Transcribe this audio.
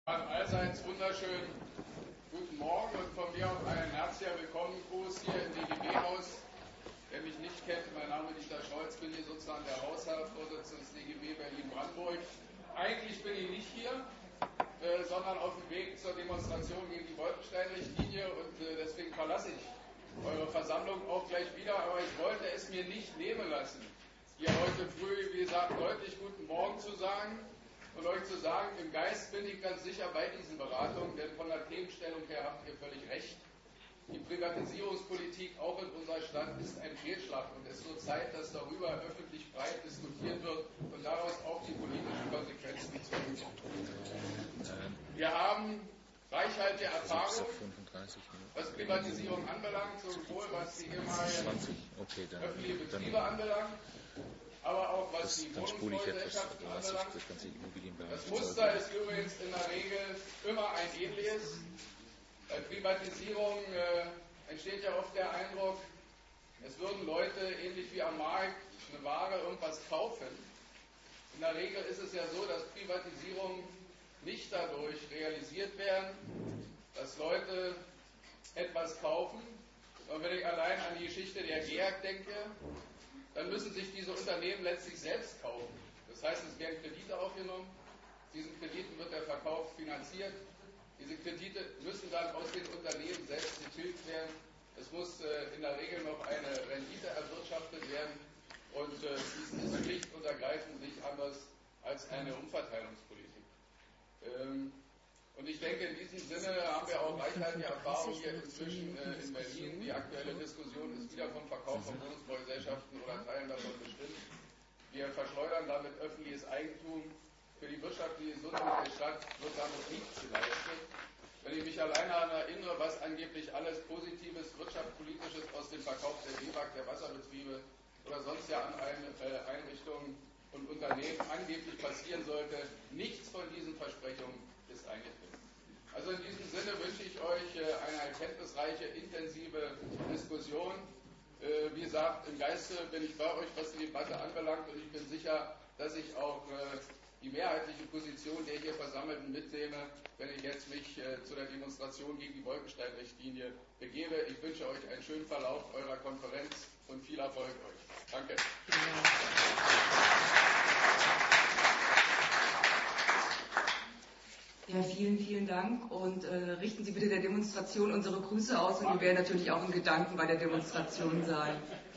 Allseits wunderschönen guten Morgen und von mir auch einen herzlichen Willkommengruß hier im DGB-Haus. Wer mich nicht kennt, mein Name ist Dieter Scholz, bin hier sozusagen der Hausherr, Vorsitzender des DGB Berlin-Brandenburg. Eigentlich bin ich nicht hier, sondern auf dem Weg zur Demonstration gegen die Bolkestein-Richtlinie und deswegen verlasse ich eure Versammlung auch gleich wieder. Aber ich wollte es mir nicht nehmen lassen, hier heute früh, wie gesagt, deutlich guten Morgen zu sagen. Und euch zu sagen, im Geist bin ich ganz sicher bei diesen Beratungen, denn von der Themenstellung her habt ihr völlig recht. Die Privatisierungspolitik auch in unserer Stadt ist ein Fehlschlag und es wird Zeit, dass darüber öffentlich breit diskutiert wird und daraus auch die politischen Konsequenzen gezogen werden. Wir haben reichhaltige Erfahrung, was Privatisierung anbelangt, sowohl was die ehemaligen öffentlichen Betriebe anbelangt, aber auch was die Wohnungsbaugesellschaften anbelangt. Das Muster ist übrigens in der Regel immer ein ähnliches. Bei Privatisierung entsteht ja oft der Eindruck, es würden Leute ähnlich wie am Markt eine Ware irgendwas kaufen. In der Regel ist es ja so, dass Privatisierungen nicht dadurch realisiert werden, dass Leute etwas kaufen. Und wenn ich allein an die Geschichte der GEAG denke, dann müssen sich diese Unternehmen letztlich selbst kaufen. Das heißt, es werden Kredite aufgenommen, diesen Krediten wird der Verkauf finanziert, diese Kredite müssen dann aus den Unternehmen selbst getilgt werden, es muss in der Regel noch eine Rendite erwirtschaftet werden und dies ist schlicht und ergreifend nicht anders als eine Umverteilungspolitik. Und ich denke, in diesem Sinne haben wir auch reichhaltige Erfahrung hier inzwischen in Berlin. Die aktuelle Diskussion ist wieder vom Verkauf von Wohnungsbaugesellschaften oder Teilen davon bestimmt. Wir verschleudern damit öffentliches Eigentum. Für die wirtschaftliche Gesundung der Stadt wird damit nichts geleistet. Wenn ich mich alleine daran erinnere, was angeblich alles Positives, Wirtschaftspolitisches aus dem Verkauf der BEWAG, der Wasserbetriebe oder sonst ja an Einrichtungen und Unternehmen angeblich passieren sollte, nichts von diesen Versprechungen ist eingetreten. Also in diesem Sinne wünsche ich euch eine erkenntnisreiche, intensive Diskussion. Wie gesagt, im Geiste bin ich bei euch, was die Debatte anbelangt, und ich bin sicher, dass ich auch die mehrheitliche Position der hier Versammelten mitnehme, wenn ich jetzt mich zu der Demonstration gegen die Bolkestein-Richtlinie begebe. Ich wünsche euch einen schönen Verlauf eurer Konferenz und viel Erfolg euch. Danke. Ja, vielen Dank und richten Sie bitte der Demonstration unsere Grüße aus und wir werden natürlich auch in Gedanken bei der Demonstration sein.